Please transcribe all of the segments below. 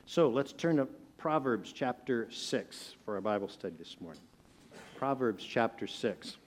So let's turn to Proverbs chapter 6 for our Bible study this morning. Proverbs chapter 6.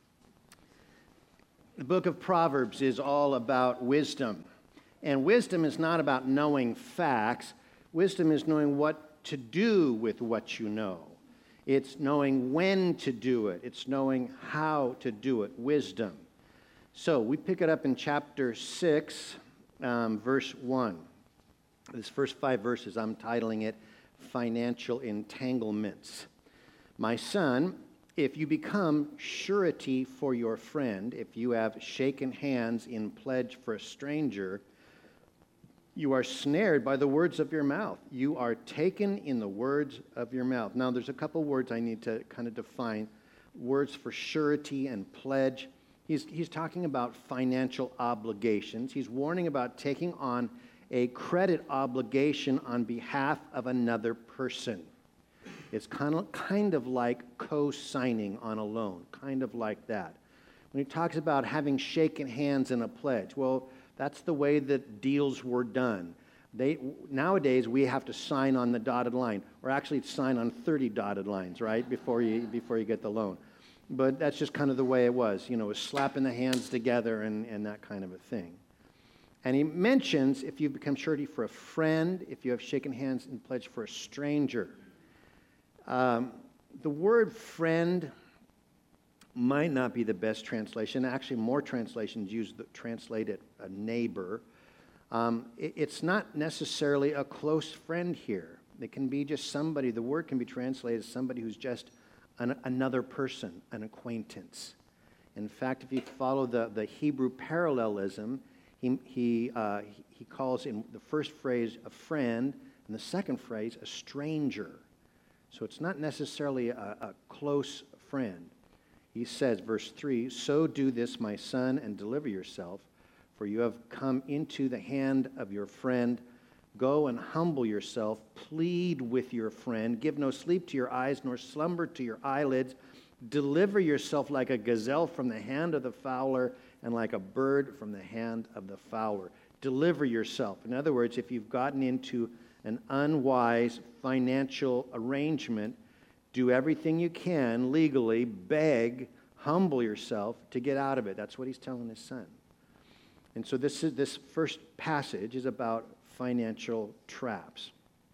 The book of Proverbs is all about wisdom. And wisdom is not about knowing facts. Wisdom is knowing what to do with what you know. It's knowing when to do it. It's knowing how to do it. Wisdom. So we pick it up in chapter 6, verse 1. This first 5 verses, I'm titling it Financial Entanglements. My son, if you become surety for your friend, if you have shaken hands in pledge for a stranger, you are snared by the words of your mouth. You are taken in the words of your mouth. Now, there's a couple words I need to kind of define. Words for surety and pledge. He's talking about financial obligations. He's warning about taking on a credit obligation on behalf of another person. It's kind of like co-signing on a loan, kind of like that. When he talks about having shaken hands in a pledge, well, that's the way that deals were done. Nowadays, we have to sign on the dotted line, or actually sign on 30 dotted lines, right, before you get the loan. But that's just kind of the way it was, slapping the hands together and that kind of a thing. And he mentions if you become surety for a friend, if you have shaken hands in pledge for a stranger. The word friend might not be the best translation. Actually, more translations translate it a neighbor. It's not necessarily a close friend here. It can be just somebody. The word can be translated as somebody who's just another person, an acquaintance. In fact, if you follow the Hebrew parallelism, he calls in the first phrase a friend, and the second phrase a stranger. So it's not necessarily a close friend. He says, verse 3, "So do this, my son, and deliver yourself, for you have come into the hand of your friend. Go and humble yourself, plead with your friend, give no sleep to your eyes, nor slumber to your eyelids. Deliver yourself like a gazelle from the hand of the fowler, and like a bird from the hand of the fowler." Deliver yourself. In other words, if you've gotten into an unwise financial arrangement, do everything you can legally, beg, humble yourself to get out of it. That's what he's telling his son. And so this first passage is about financial traps.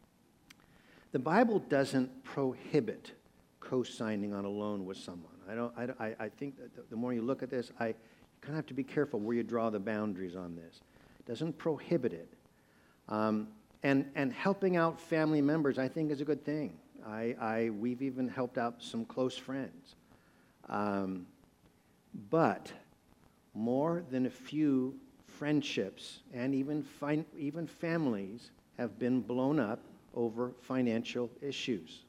The Bible doesn't prohibit co-signing on a loan with someone. I think that the more you look at this, you kind of have to be careful where you draw the boundaries on this. It doesn't prohibit it. And helping out family members, I think, is a good thing. We've even helped out some close friends. But more than a few friendships and even families have been blown up over financial issues.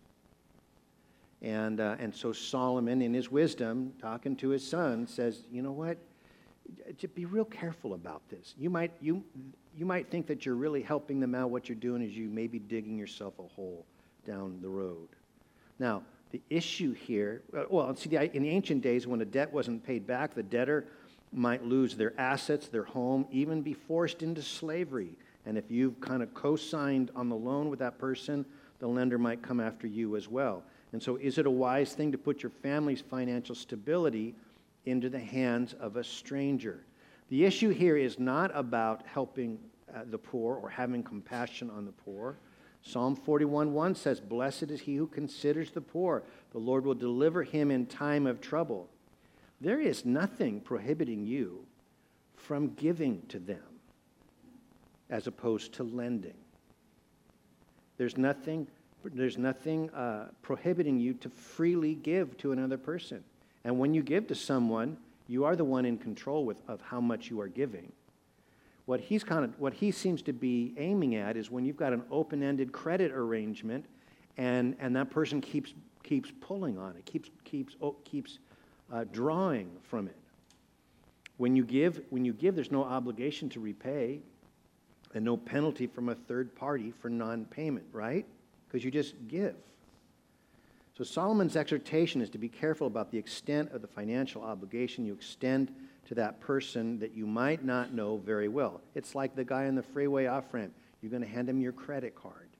And so Solomon, in his wisdom, talking to his son, says, you know what? Just be real careful about this. You might think that you're really helping them out. What you're doing is you may be digging yourself a hole down the road. Now, the issue here, in the ancient days when a debt wasn't paid back, the debtor might lose their assets, their home, even be forced into slavery. And if you've kind of co-signed on the loan with that person, the lender might come after you as well. And so is it a wise thing to put your family's financial stability into the hands of a stranger? The issue here is not about helping the poor or having compassion on the poor. Psalm 41:1 says, "Blessed is he who considers the poor. The Lord will deliver him in time of trouble." There is nothing prohibiting you from giving to them as opposed to lending. There's nothing prohibiting you to freely give to another person. And when you give to someone, you are the one in control of how much you are giving. What he seems to be aiming at is when you've got an open-ended credit arrangement, and that person keeps pulling on it, keeps drawing from it. When you give, there's no obligation to repay, and no penalty from a third party for non-payment, right? Because you just give. So Solomon's exhortation is to be careful about the extent of the financial obligation you extend to that person that you might not know very well. It's like the guy on the freeway off-ramp. You're going to hand him your credit card.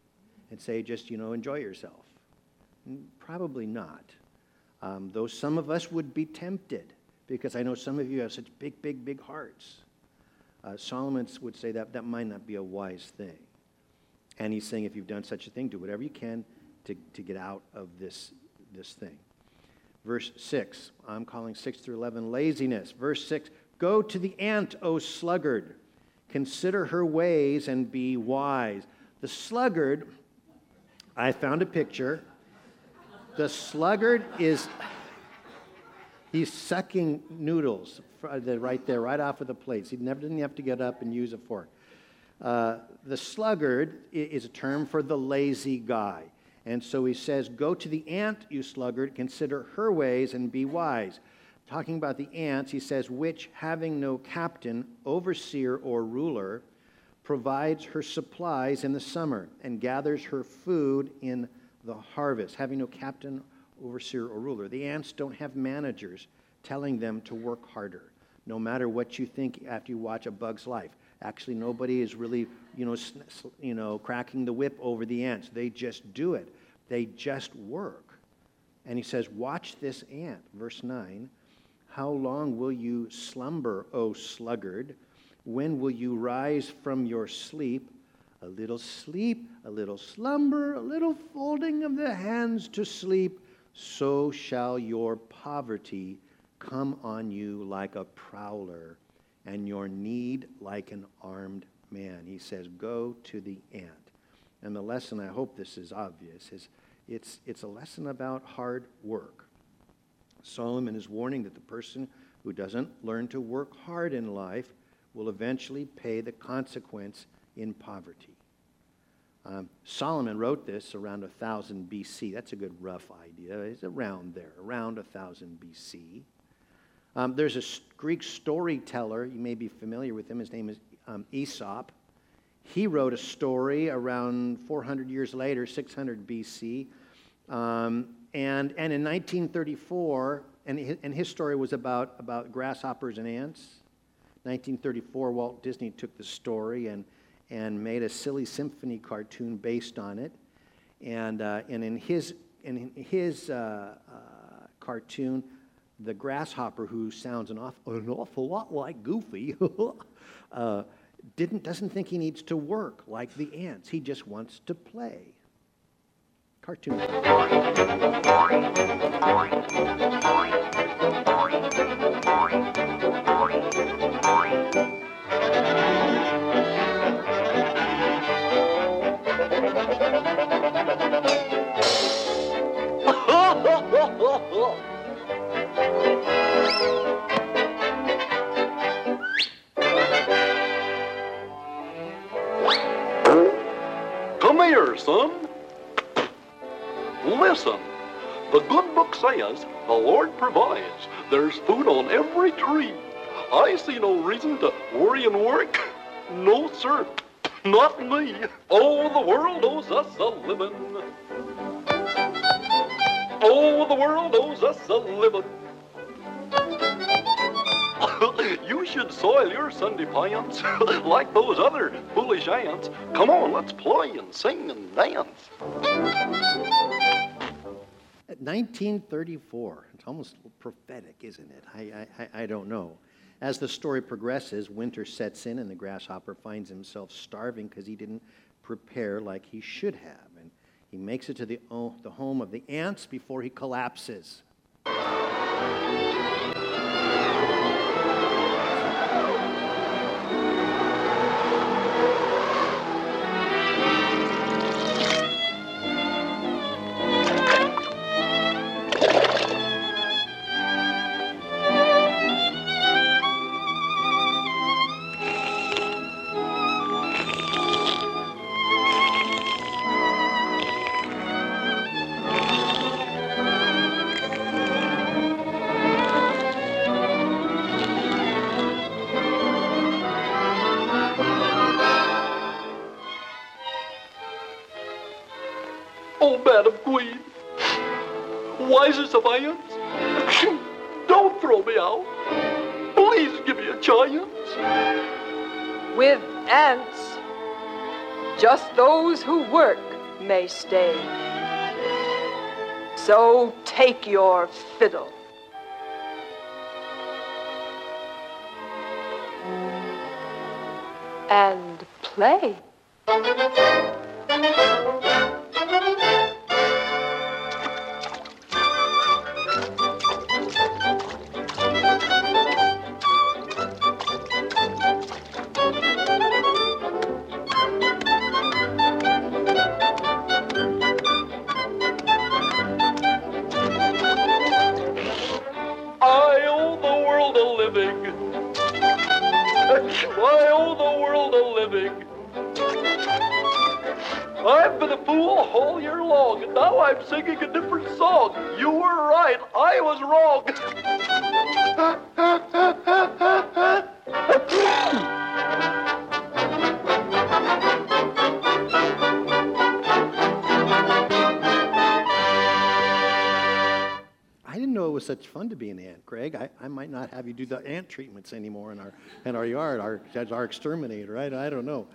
and say, just, enjoy yourself? Probably not. Though some of us would be tempted, because I know some of you have such big, big, big hearts. Solomon would say that might not be a wise thing. And he's saying, if you've done such a thing, do whatever you can to get out of this thing. Verse 6, I'm calling 6 through 11 laziness. Verse 6, go to the ant, O sluggard. Consider her ways and be wise. The sluggard, I found a picture. The sluggard he's sucking noodles right there, right off of the plates. He didn't have to get up and use a fork. The sluggard is a term for the lazy guy. And so he says, go to the ant, you sluggard, consider her ways and be wise. Talking about the ants, he says, which, having no captain, overseer, or ruler, provides her supplies in the summer and gathers her food in the harvest. Having no captain, overseer, or ruler. The ants don't have managers telling them to work harder, no matter what you think after you watch A Bug's Life. Actually, nobody is really, cracking the whip over the ants. They just do it. They just work. And he says, watch this ant. Verse 9, how long will you slumber, O sluggard? When will you rise from your sleep? A little sleep, a little slumber, a little folding of the hands to sleep. So shall your poverty come on you like a prowler, and your need like an armed man. He says, go to the ant. And the lesson, I hope this is obvious, is it's a lesson about hard work. Solomon is warning that the person who doesn't learn to work hard in life will eventually pay the consequence in poverty. Solomon wrote this around 1000 BC. That's a good rough idea. It's around there, around 1000 BC. There's a Greek storyteller. You may be familiar with him. His name is Aesop. He wrote a story around 400 years later, 600 BC. And in 1934, and his story was about grasshoppers and ants. 1934, Walt Disney took the story and made a silly symphony cartoon based on it. And in his cartoon, the grasshopper, who sounds an awful lot like Goofy, doesn't think he needs to work like the ants. He just wants to play. Cartoon. Come here, son. Listen, the good book says the Lord provides. There's food on every tree. I see no reason to worry and work. No, sir, not me. Oh, the world owes us a living. Oh, the world owes us a living. You should soil your Sunday pants like those other foolish ants. Come on, let's play and sing and dance. 1934. It's almost prophetic, isn't it? I don't know. As the story progresses, winter sets in and the grasshopper finds himself starving because he didn't prepare like he should have. And he makes it to the home of the ants before he collapses. Oh, Madam Queen, wisest of ants, don't throw me out. Please give me a chance. With ants, just those who work may stay. So take your fiddle and play. I owe the world a living. I owe the world a living. I've been a fool all year long, and now I'm singing a different song. You were right, I was wrong. I didn't know it was such fun to be an ant, Greg. I might not have you do the ant treatments anymore in our yard, as our exterminator, right? I don't know.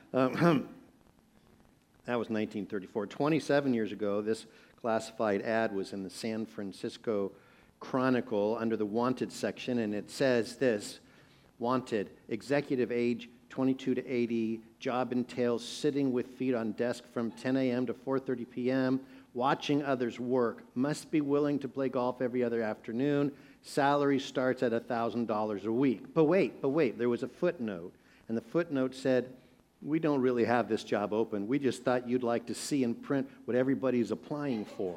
That was 1934. 27 years ago, this classified ad was in the San Francisco Chronicle under the wanted section, and it says this: wanted, executive age 22 to 80, job entails sitting with feet on desk from 10 a.m. to 4:30 p.m., watching others work, must be willing to play golf every other afternoon, salary starts at $1,000 a week. But wait, there was a footnote, and the footnote said, we don't really have this job open. We just thought you'd like to see in print what everybody's applying for.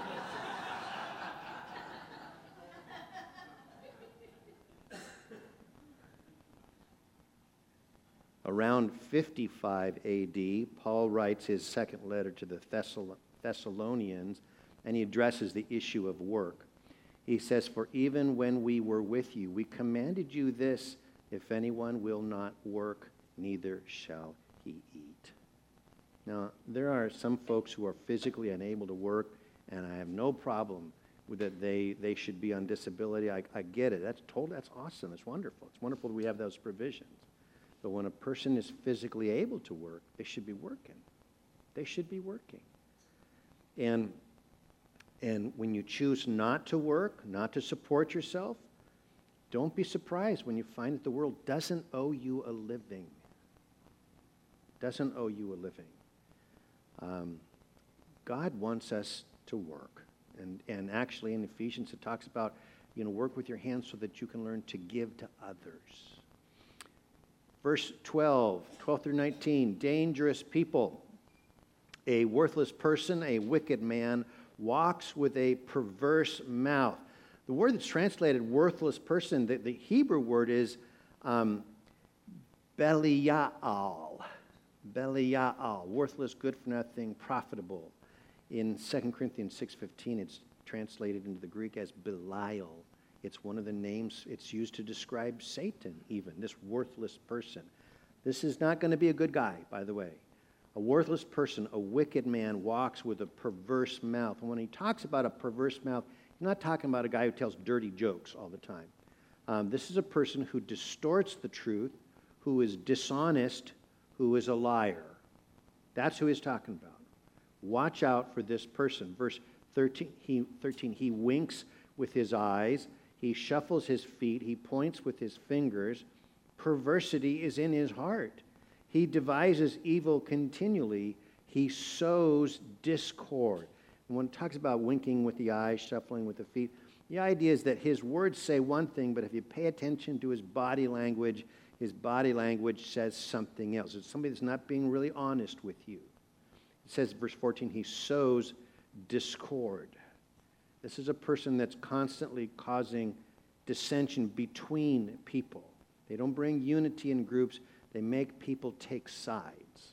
Around 55 AD, Paul writes his second letter to the Thessalonians, and he addresses the issue of work. He says, "For even when we were with you, we commanded you this, if anyone will not work, neither shall he eat." Now, there are some folks who are physically unable to work, and I have no problem with that they should be on disability. I get it. That's awesome. It's wonderful. It's wonderful that we have those provisions. But when a person is physically able to work, they should be working. They should be working. And when you choose not to work, not to support yourself, don't be surprised when you find that the world doesn't owe you a living. Doesn't owe you a living. God wants us to work. And actually in Ephesians it talks about, work with your hands so that you can learn to give to others. Verse 12 through 19, dangerous people. A worthless person, a wicked man, walks with a perverse mouth. The word that's translated worthless person, the Hebrew word is Belial. Belial, worthless, good for nothing, profitable. In 2 Corinthians 6:15, it's translated into the Greek as Belial. It's one of the names it's used to describe Satan even, this worthless person. This is not going to be a good guy, by the way. A worthless person, a wicked man, walks with a perverse mouth. And when he talks about a perverse mouth, he's not talking about a guy who tells dirty jokes all the time. This is a person who distorts the truth, who is dishonest, who is a liar. That's who he's talking about. Watch out for this person. Verse 13, he winks with his eyes. He shuffles his feet. He points with his fingers. Perversity is in his heart. He devises evil continually. He sows discord. And when it talks about winking with the eyes, shuffling with the feet, the idea is that his words say one thing, but if you pay attention to his body language says something else. It's somebody that's not being really honest with you. It says, verse 14, he sows discord. This is a person that's constantly causing dissension between people. They don't bring unity in groups. They make people take sides.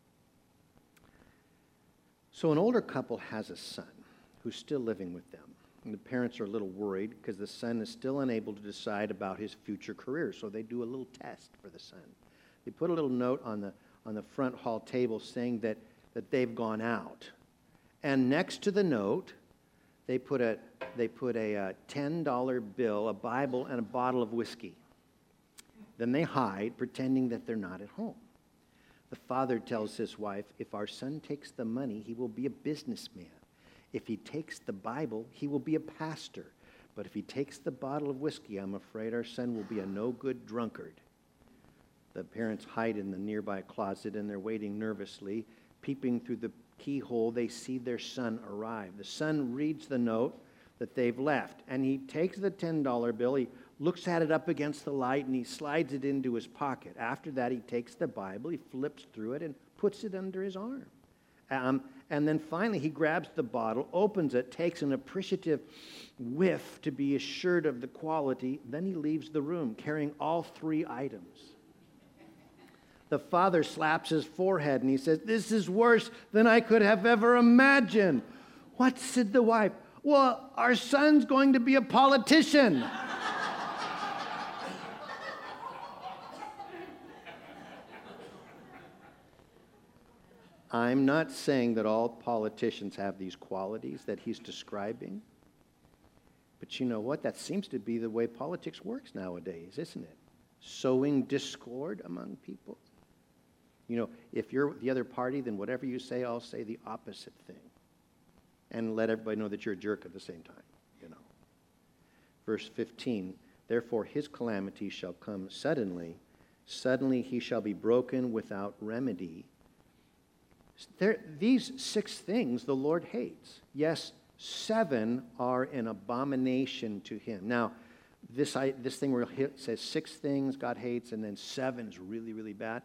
So an older couple has a son who's still living with them. And the parents are a little worried because the son is still unable to decide about his future career. So they do a little test for the son. They put a little note on the front hall table saying that they've gone out. And next to the note, they put a $10 bill, a Bible, and a bottle of whiskey. Then they hide, pretending that they're not at home. The father tells his wife, if our son takes the money, he will be a businessman. If he takes the Bible, he will be a pastor. But if he takes the bottle of whiskey, I'm afraid our son will be a no-good drunkard. The parents hide in the nearby closet, and they're waiting nervously. Peeping through the keyhole, they see their son arrive. The son reads the note that they've left, and he takes the $10 bill. He looks at it up against the light, and he slides it into his pocket. After that, he takes the Bible, he flips through it, and puts it under his arm. And then finally, he grabs the bottle, opens it, takes an appreciative whiff to be assured of the quality. Then he leaves the room, carrying all 3 items. The father slaps his forehead, and he says, this is worse than I could have ever imagined. What, said the wife? Well, our son's going to be a politician. I'm not saying that all politicians have these qualities that he's describing. But you know what? That seems to be the way politics works nowadays, isn't it? Sowing discord among people. You know, if you're the other party, then whatever you say, I'll say the opposite thing. And let everybody know that you're a jerk at the same time, you know. Verse 15, therefore his calamity shall come suddenly. Suddenly he shall be broken without remedy. These 6 things the Lord hates. Yes, 7 are an abomination to him. Now, this thing where it says 6 things God hates and then 7 is really, really bad.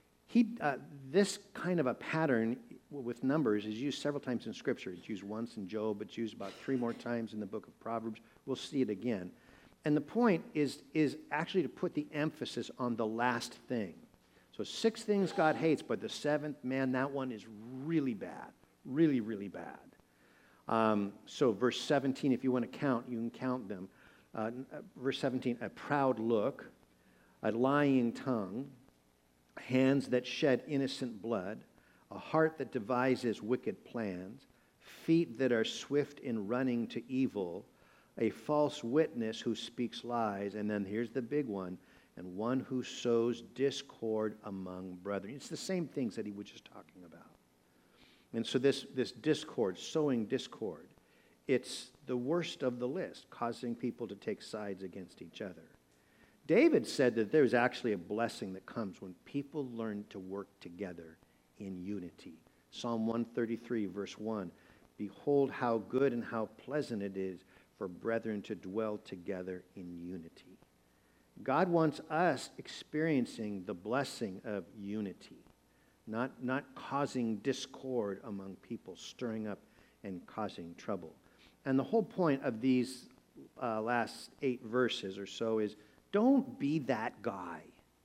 This kind of a pattern with numbers is used several times in Scripture. It's used once in Job. It's used about 3 more times in the book of Proverbs. We'll see it again. And the point is actually to put the emphasis on the last thing. So 6 things God hates, but the 7th, man, that one is really bad. Really, really bad. So verse 17, if you want to count, you can count them. Verse 17, a proud look, a lying tongue, hands that shed innocent blood, a heart that devises wicked plans, feet that are swift in running to evil, a false witness who speaks lies, and then here's the big one, and one who sows discord among brethren. It's the same things that he was just talking about. And so this discord, sowing discord, it's the worst of the list, causing people to take sides against each other. David said that there's actually a blessing that comes when people learn to work together in unity. Psalm 133, verse 1, behold how good and how pleasant it is for brethren to dwell together in unity. God wants us experiencing the blessing of unity, not causing discord among people, stirring up and causing trouble. And the whole point of these last 8 verses or so is don't be that guy.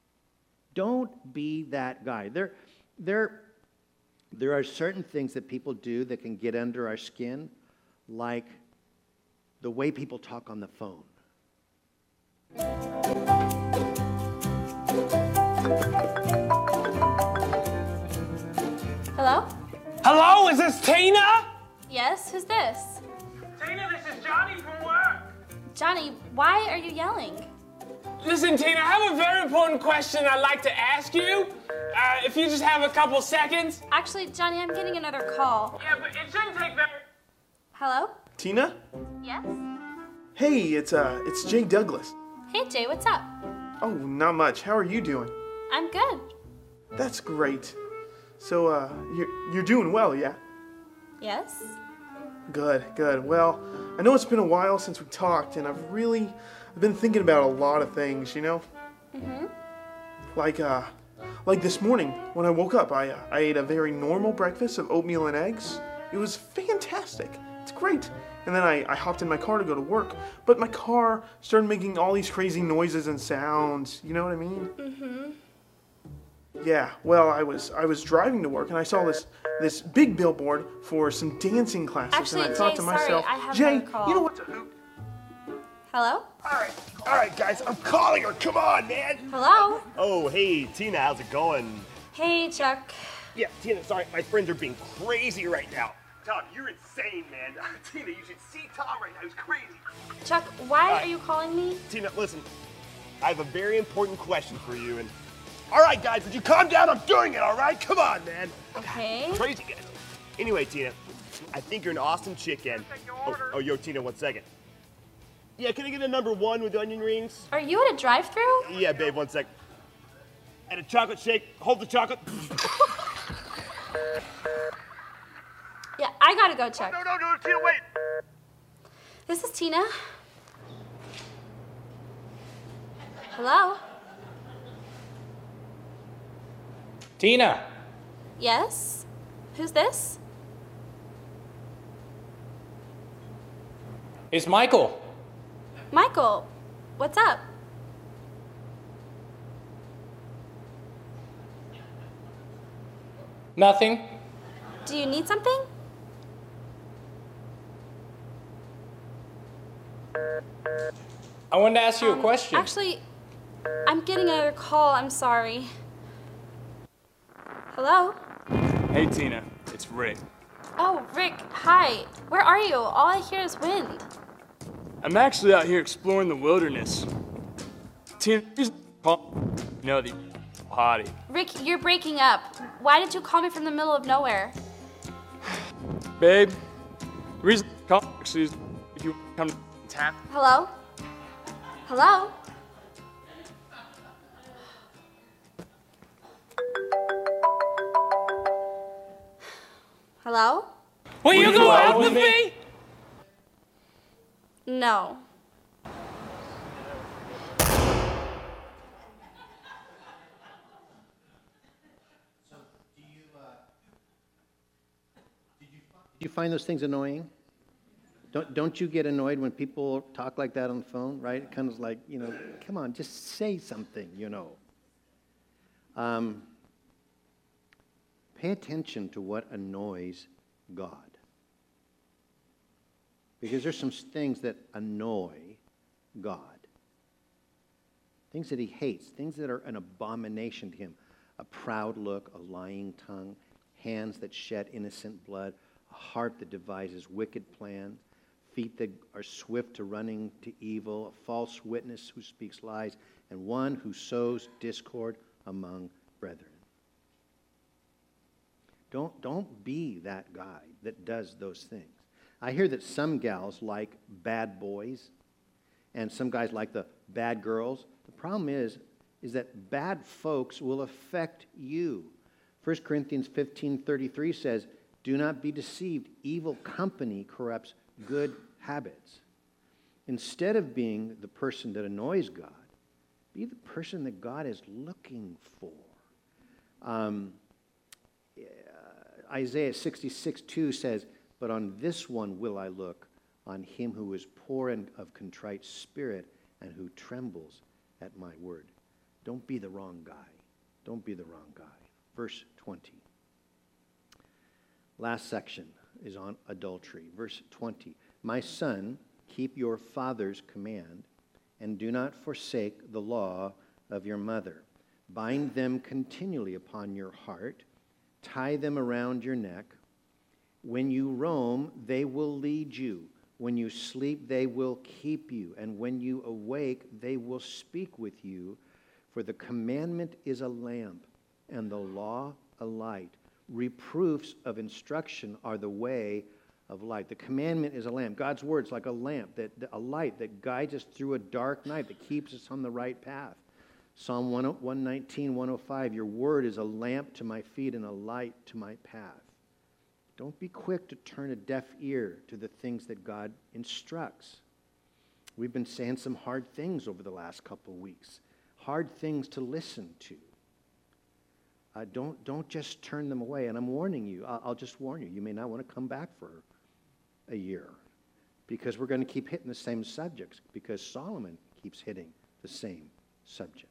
Don't be that guy. There are certain things that people do that can get under our skin, like the way people talk on the phone. Hello? Hello, is this Tina? Yes, who's this? Tina, this is Johnny from work. Johnny, why are you yelling? Listen, Tina, I have a very important question I'd like to ask you. If you just have a couple seconds. Actually, Johnny, I'm getting another call. Yeah, but it shouldn't take very... Hello? Tina? Yes? Hey, it's Jay Douglas. Hey, Jay, what's up? Oh, not much. How are you doing? I'm good. That's great. So, you're doing well, yeah? Yes? Good. Well, I know it's been a while since we talked, and I've been thinking about a lot of things, you know? Mm-hmm. Like this morning, when I woke up, I ate a very normal breakfast of oatmeal and eggs. It was fantastic. It's great. And then I hopped in my car to go to work, but my car started making all these crazy noises and sounds. You know what I mean? Mm-hmm. Yeah, well, I was driving to work and I saw this big billboard for some dancing classes. Actually, and I thought Jay, to myself, sorry, I have Jay, another call. you know what's a hoot? Hello? All right, guys, I'm calling her. Come on, man. Hello? Oh, hey, Tina, how's it going? Hey, Chuck. Yeah, Tina, sorry, my friends are being crazy right now. Tom, you're insane, man. Tina, you should see Tom right now. He's crazy. Chuck, why are you calling me? Tina, listen, I have a very important question for you, and All right, guys, would you calm down? I'm doing it, all right? Come on, man. Okay. Crazy guys. Anyway, Tina, I think you're an awesome chick, and... Oh, yo, Tina, 1 second. Yeah, can I get a number 1 with onion rings? Are you at a drive-thru? Yeah, babe, 1 sec. And a chocolate shake. Hold the chocolate. Yeah, I gotta go, Chuck. No, Tina, wait. This is Tina. Hello? Tina, Yes? Who's this? it's Michael. Michael, what's up? Nothing. Do you need something? I wanted to ask you a question. Actually, I'm getting another call. I'm sorry. Hello? Hey Tina, it's Rick. Oh, Rick, hi. Where are you? All I hear is wind. I'm actually out here exploring the wilderness. Tina, the potty. Rick, you're breaking up. Why did you call me from the middle of nowhere? Babe, the reason I called actually is if you come to tap. Hello? Hello? Hello? Will you go out with me? No. Do you find those things annoying? Don't you get annoyed when people talk like that on the phone, right? It kind of like, come on, just say something, Pay attention to what annoys God. Because there's some things that annoy God. Things that he hates, things that are an abomination to him. A proud look, a lying tongue, hands that shed innocent blood, a heart that devises wicked plans, feet that are swift to running to evil, a false witness who speaks lies, and one who sows discord among brethren. Don't be that guy that does those things. I hear that some gals like bad boys, and some guys like the bad girls. The problem is that bad folks will affect you. 1 Corinthians 15:33 says, "Do not be deceived. Evil company corrupts good habits." Instead of being the person that annoys God, be the person that God is looking for. Isaiah 66:2 says, "But on this one will I look, on him who is poor and of contrite spirit and who trembles at my word." Don't be the wrong guy. Don't be the wrong guy. Verse 20. Last section is on adultery. Verse 20. "My son, keep your father's command, and do not forsake the law of your mother. Bind them continually upon your heart. Tie them around your neck. When you roam, they will lead you. When you sleep, they will keep you. And when you awake, they will speak with you. For the commandment is a lamp, and the law a light. Reproofs of instruction are the way of light." The commandment is a lamp. God's word is like a lamp, a light that guides us through a dark night, that keeps us on the right path. Psalm 119, 105, "Your word is a lamp to my feet and a light to my path." Don't be quick to turn a deaf ear to the things that God instructs. We've been saying some hard things over the last couple of weeks. Hard things to listen to. Don't just turn them away. And I'm warning you, I'll just warn you, you may not want to come back for a year, because we're going to keep hitting the same subjects, because Solomon keeps hitting the same subjects.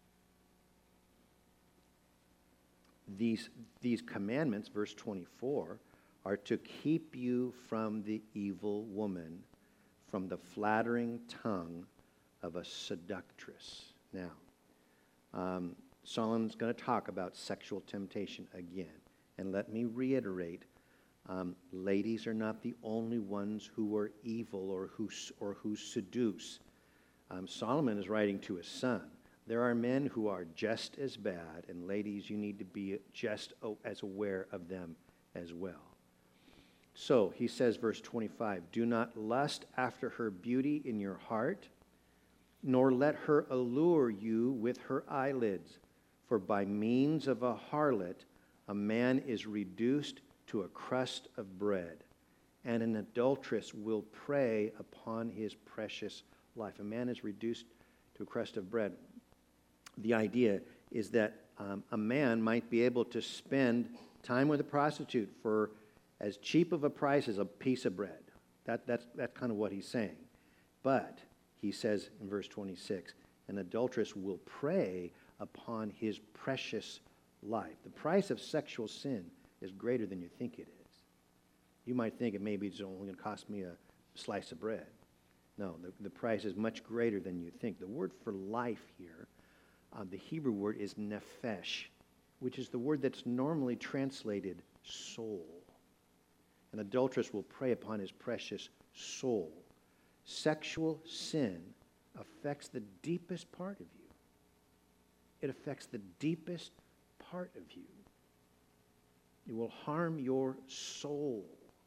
These commandments, verse 24, are to keep you from the evil woman, from the flattering tongue of a seductress. Now, Solomon's going to talk about sexual temptation again. And let me reiterate, ladies are not the only ones who are evil or who seduce. Solomon is writing to his son. There are men who are just as bad, and ladies, you need to be just as aware of them as well. So he says, verse 25, do not lust after her beauty in your heart, nor let her allure you with her eyelids. For by means of a harlot, a man is reduced to a crust of bread, and an adulteress will prey upon his precious life. A man is reduced to a crust of bread. The idea is that a man might be able to spend time with a prostitute for as cheap of a price as a piece of bread. That's kind of what he's saying. But he says in verse 26, an adulteress will prey upon his precious life. The price of sexual sin is greater than you think it is. You might think maybe it's only going to cost me a slice of bread. No, the price is much greater than you think. The word for life here, the Hebrew word is nephesh, which is the word that's normally translated soul. An adulteress will prey upon his precious soul. Sexual sin affects the deepest part of you. It affects the deepest part of you. It will harm your soul.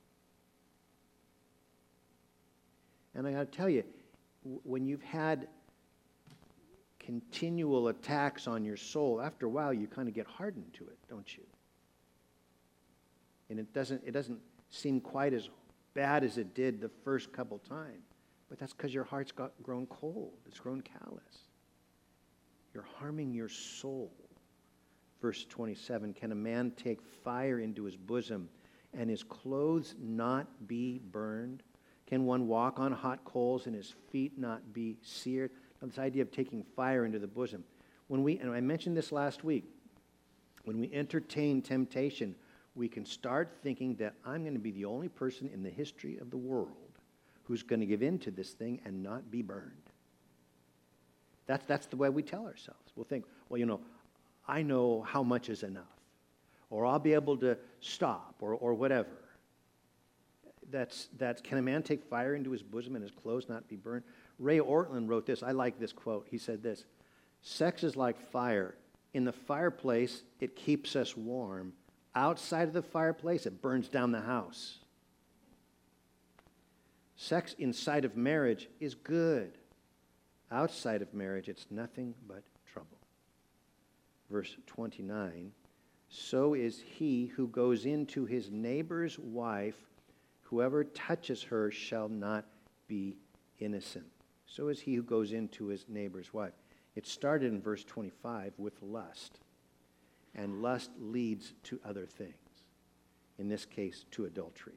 And I got to tell you, when you've had continual attacks on your soul, after a while you kind of get hardened to it, don't you? And it doesn't seem quite as bad as it did the first couple times. But that's because your heart's grown cold. It's grown callous. You're harming your soul. Verse 27, can a man take fire into his bosom and his clothes not be burned? Can one walk on hot coals and his feet not be seared? Now, this idea of taking fire into the bosom. And I mentioned this last week, when we entertain temptation, we can start thinking that I'm going to be the only person in the history of the world who's going to give in to this thing and not be burned. That's the way we tell ourselves. We'll think, well, I know how much is enough, or I'll be able to stop, or whatever. That's can a man take fire into his bosom and his clothes not be burned? Ray Ortlund wrote this. I like this quote. He said this, sex is like fire. In the fireplace, it keeps us warm. Outside of the fireplace, it burns down the house. Sex inside of marriage is good. Outside of marriage, it's nothing but trouble. Verse 29, so is he who goes into his neighbor's wife, whoever touches her shall not be innocent. So is he who goes into his neighbor's wife. It started in verse 25 with lust, and lust leads to other things, in this case, to adultery.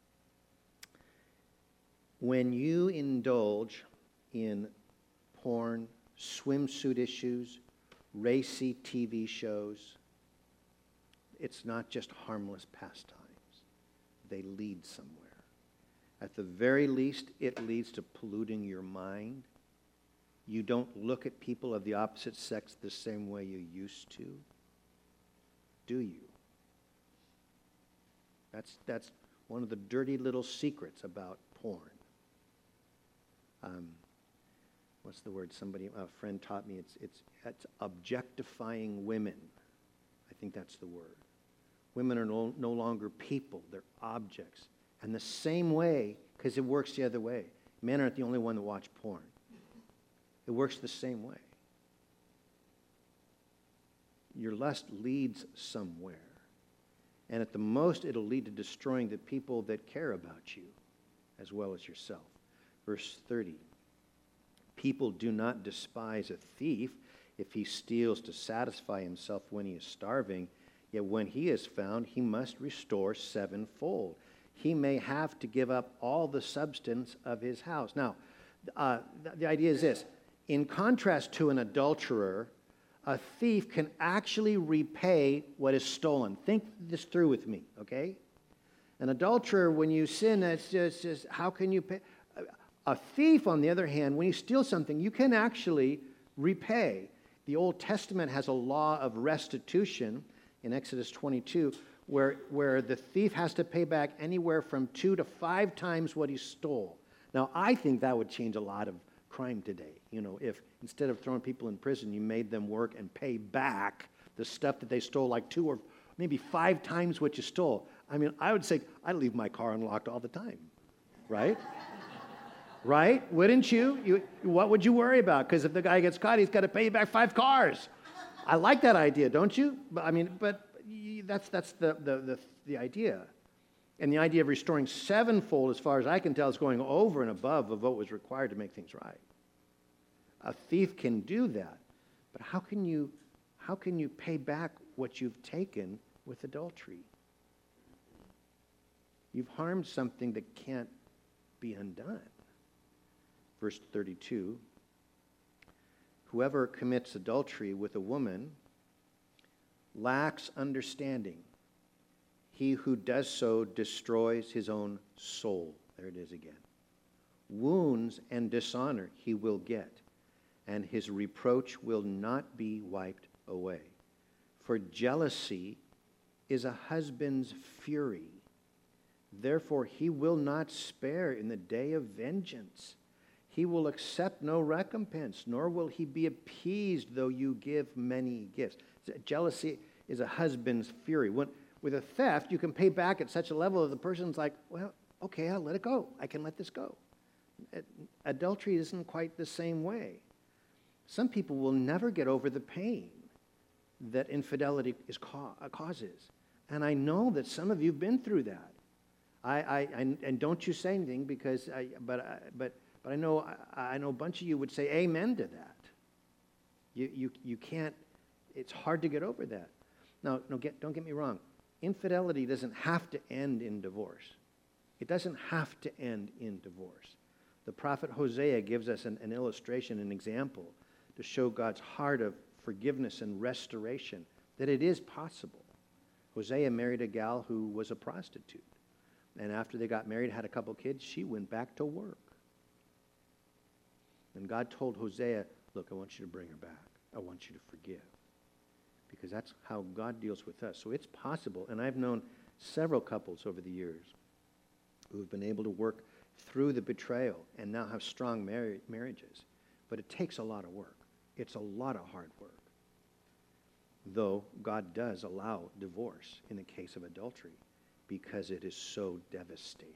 When you indulge in porn, swimsuit issues, racy TV shows, it's not just harmless pastimes. They lead somewhere. At the very least, it leads to polluting your mind. You don't look at people of the opposite sex the same way you used to, do you? That's one of the dirty little secrets about porn. What's the word? A friend taught me. It's objectifying women. I think that's the word. Women are no longer people; they're objects. And the same way, because it works the other way. Men aren't the only one that watch porn. It works the same way. Your lust leads somewhere. And at the most, it'll lead to destroying the people that care about you, as well as yourself. Verse 30. People do not despise a thief if he steals to satisfy himself when he is starving. Yet when he is found, he must restore sevenfold. He may have to give up all the substance of his house. Now, the idea is this. In contrast to an adulterer, a thief can actually repay what is stolen. Think this through with me, okay? An adulterer, when you sin, it's just how can you pay? A thief, on the other hand, when you steal something, you can actually repay. The Old Testament has a law of restitution in Exodus 22, where the thief has to pay back anywhere from 2 to 5 times what he stole. Now, I think that would change a lot of crime today. if instead of throwing people in prison, you made them work and pay back the stuff that they stole, like 2 or maybe 5 times what you stole. I mean, I would say I'd leave my car unlocked all the time, right? Right? Wouldn't you? What would you worry about? Because if the guy gets caught, he's got to pay you back 5 cars. I like that idea, don't you? But that's the idea. And the idea of restoring sevenfold, as far as I can tell, is going over and above of what was required to make things right. A thief can do that, but how can you pay back what you've taken with adultery? You've harmed something that can't be undone. Verse 32, whoever commits adultery with a woman lacks understanding. He who does so destroys his own soul. There it is again. Wounds and dishonor he will get, and his reproach will not be wiped away. For jealousy is a husband's fury. Therefore he will not spare in the day of vengeance. He will accept no recompense, nor will he be appeased though you give many gifts. Jealousy is a husband's fury. With a theft, you can pay back at such a level that the person's like, well, okay, I'll let it go. I can let this go. Adultery isn't quite the same way. Some people will never get over the pain that infidelity causes. And I know that some of you have been through that. And don't you say anything because but I know a bunch of you would say amen to that. You can't. It's hard to get over that. Now, don't get me wrong. Infidelity doesn't have to end in divorce. It doesn't have to end in divorce. The prophet Hosea gives us an illustration, an example, to show God's heart of forgiveness and restoration, that it is possible. Hosea married a gal who was a prostitute. And after they got married, had a couple kids, she went back to work. And God told Hosea, look, I want you to bring her back. I want you to forgive. Because that's how God deals with us. So it's possible. And I've known several couples over the years who have been able to work through the betrayal and now have strong marriages. But it takes a lot of work. It's a lot of hard work. Though God does allow divorce in the case of adultery because it is so devastating.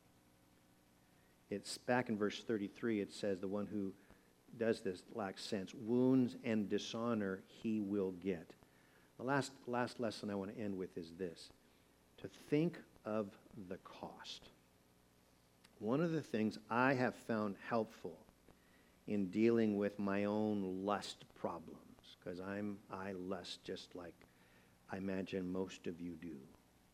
It's back in verse 33, it says the one who does this lacks sense. Wounds and dishonor he will get. The last lesson I want to end with is this. To think of the cost. One of the things I have found helpful in dealing with my own lust problems, because I lust just like I imagine most of you do.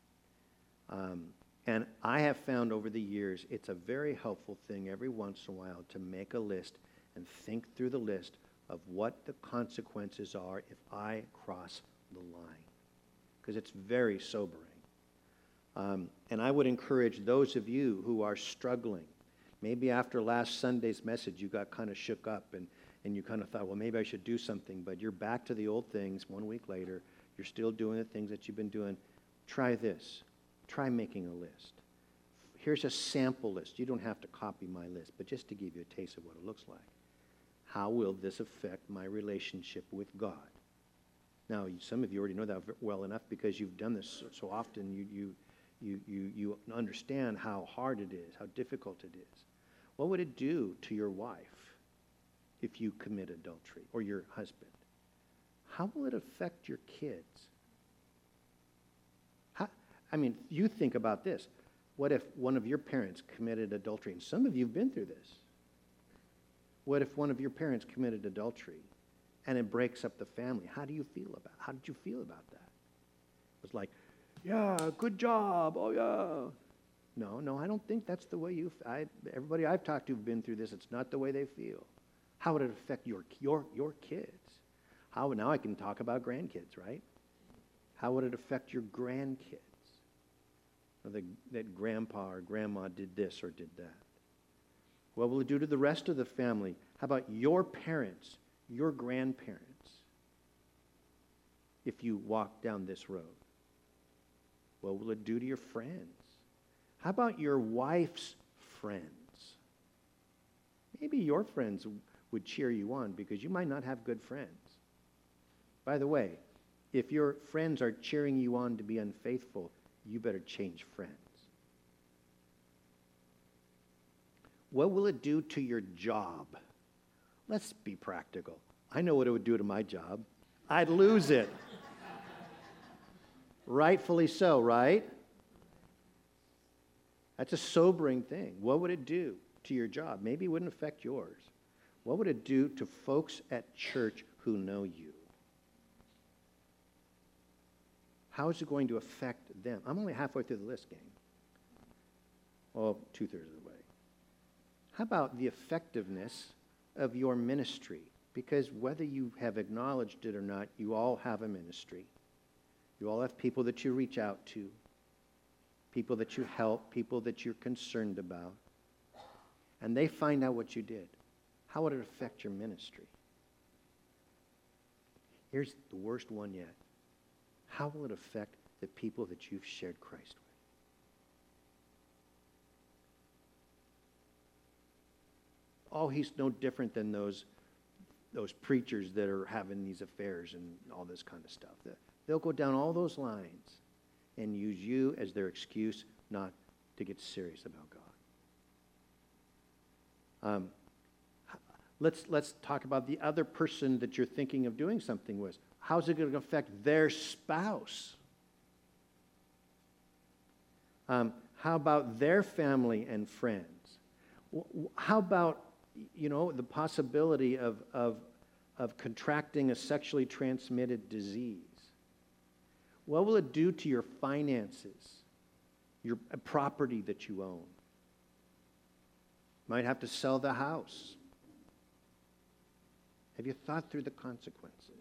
And I have found over the years it's a very helpful thing every once in a while to make a list and think through the list of what the consequences are if I cross the line, because it's very sobering. And I would encourage those of you who are struggling, maybe after last Sunday's message you got kind of shook up and you kind of thought, well, maybe I should do something, but you're back to the old things 1 week later. You're still doing the things that you've been doing. Try this. Try making a list. Here's a sample list. You don't have to copy my list, but just to give you a taste of what it looks like. How will this affect my relationship with God? Now, some of you already know that well enough because you've done this so often. You understand how hard it is, how difficult it is. What would it do to your wife if you commit adultery, or your husband? How will it affect your kids? You think about this. What if one of your parents committed adultery? And some of you have been through this. What if one of your parents committed adultery and it breaks up the family? How did you feel about that? It was like, yeah, good job. Oh, yeah. No, I don't think that's the way everybody I've talked to have been through this. It's not the way they feel. How would it affect your kids? Now I can talk about grandkids, right? How would it affect your grandkids? That grandpa or grandma did this or did that. What will it do to the rest of the family? How about your parents, your grandparents, if you walk down this road? What will it do to your friends? How about your wife's friends? Maybe your friends would cheer you on because you might not have good friends. By the way, if your friends are cheering you on to be unfaithful, you better change friends. What will it do to your job? Let's be practical. I know what it would do to my job. I'd lose it. Rightfully so, right? That's a sobering thing. What would it do to your job? Maybe it wouldn't affect yours. What would it do to folks at church who know you? How is it going to affect them? I'm only halfway through the list, gang. Well, 2/3 of the way. How about the effectiveness of your ministry? Because whether you have acknowledged it or not, you all have a ministry. You all have people that you reach out to, people that you help, people that you're concerned about. And they find out what you did. How would it affect your ministry? Here's the worst one yet. How will it affect the people that you've shared Christ with? Oh, he's no different than those preachers that are having these affairs and all this kind of stuff. They'll go down all those lines and use you as their excuse not to get serious about God. Let's talk about the other person that you're thinking of doing something with. How's it going to affect their spouse? How about their family and friends? How about, the possibility of contracting a sexually transmitted disease? What will it do to your finances, your property that you own? Might have to sell the house. Have you thought through the consequences?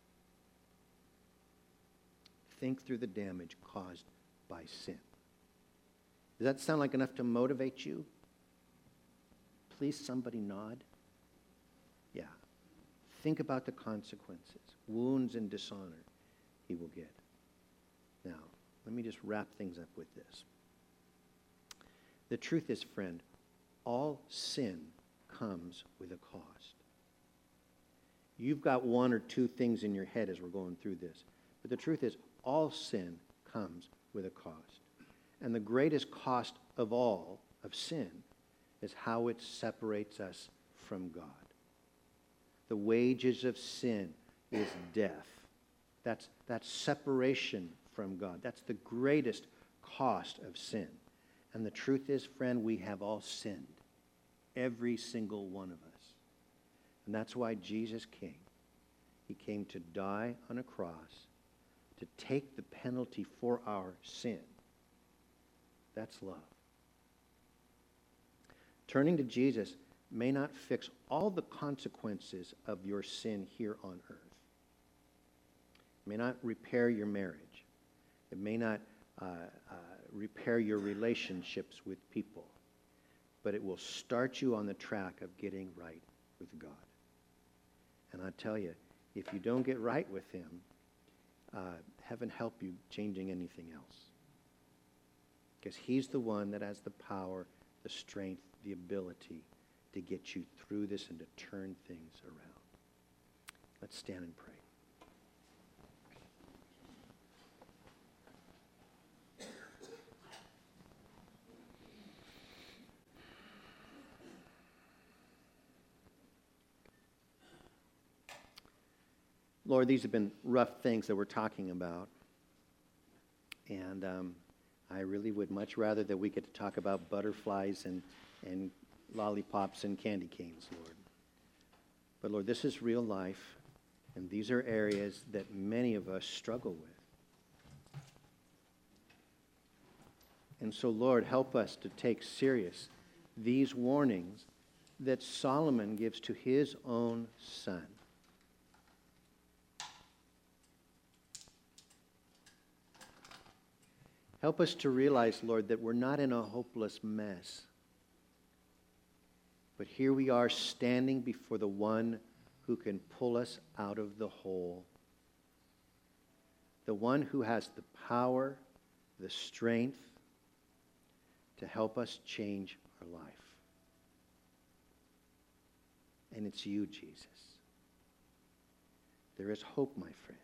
Think through the damage caused by sin. Does that sound like enough to motivate you? Please, somebody nod. Yeah. Think about the consequences, wounds and dishonor he will get. Now, let me just wrap things up with this. The truth is, friend, all sin comes with a cost. You've got one or two things in your head as we're going through this. But the truth is, all sin comes with a cost. And the greatest cost of all of sin is how it separates us from God. The wages of sin is death. That's separation from God. That's the greatest cost of sin. And the truth is, friend, we have all sinned. Every single one of us. And that's why Jesus came. He came to die on a cross, to take the penalty for our sin. That's love. Turning to Jesus may not fix all the consequences of your sin here on earth. It may not repair your marriage. It may not repair your relationships with people. But it will start you on the track of getting right with God. And I tell you, if you don't get right with him, heaven help you changing anything else. Because he's the one that has the power, the strength, the ability to get you through this and to turn things around. Let's stand and pray. Lord, these have been rough things that we're talking about. And I really would much rather that we get to talk about butterflies and lollipops and candy canes, Lord. But Lord, this is real life, and these are areas that many of us struggle with. And so, Lord, help us to take serious these warnings that Solomon gives to his own son. Help us to realize, Lord, that we're not in a hopeless mess. But here we are standing before the one who can pull us out of the hole. The one who has the power, the strength to help us change our life. And it's you, Jesus. There is hope, my friend.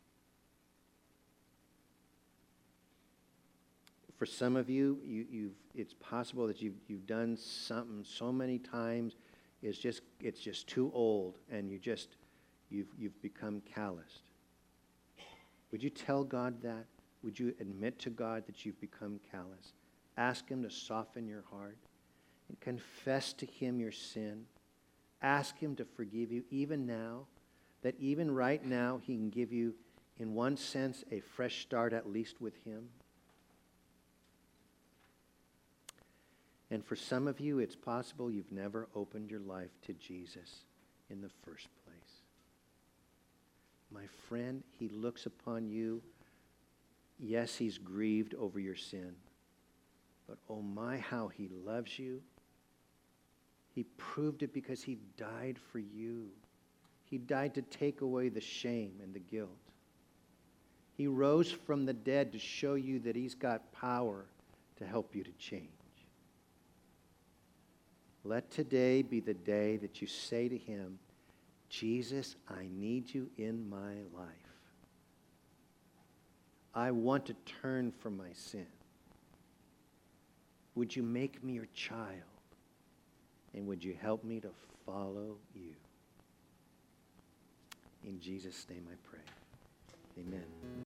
For some of you, it's possible that you've done something so many times, it's just too old, and you've become calloused. Would you tell God that? Would you admit to God that you've become callous? Ask Him to soften your heart and confess to Him your sin. Ask Him to forgive you even now, that even right now He can give you, in one sense, a fresh start at least with Him. And for some of you, it's possible you've never opened your life to Jesus in the first place. My friend, He looks upon you. Yes, He's grieved over your sin. But oh my, how He loves you. He proved it because He died for you. He died to take away the shame and the guilt. He rose from the dead to show you that He's got power to help you to change. Let today be the day that you say to Him, Jesus, I need you in my life. I want to turn from my sin. Would you make me your child? And would you help me to follow you? In Jesus' name I pray. Amen.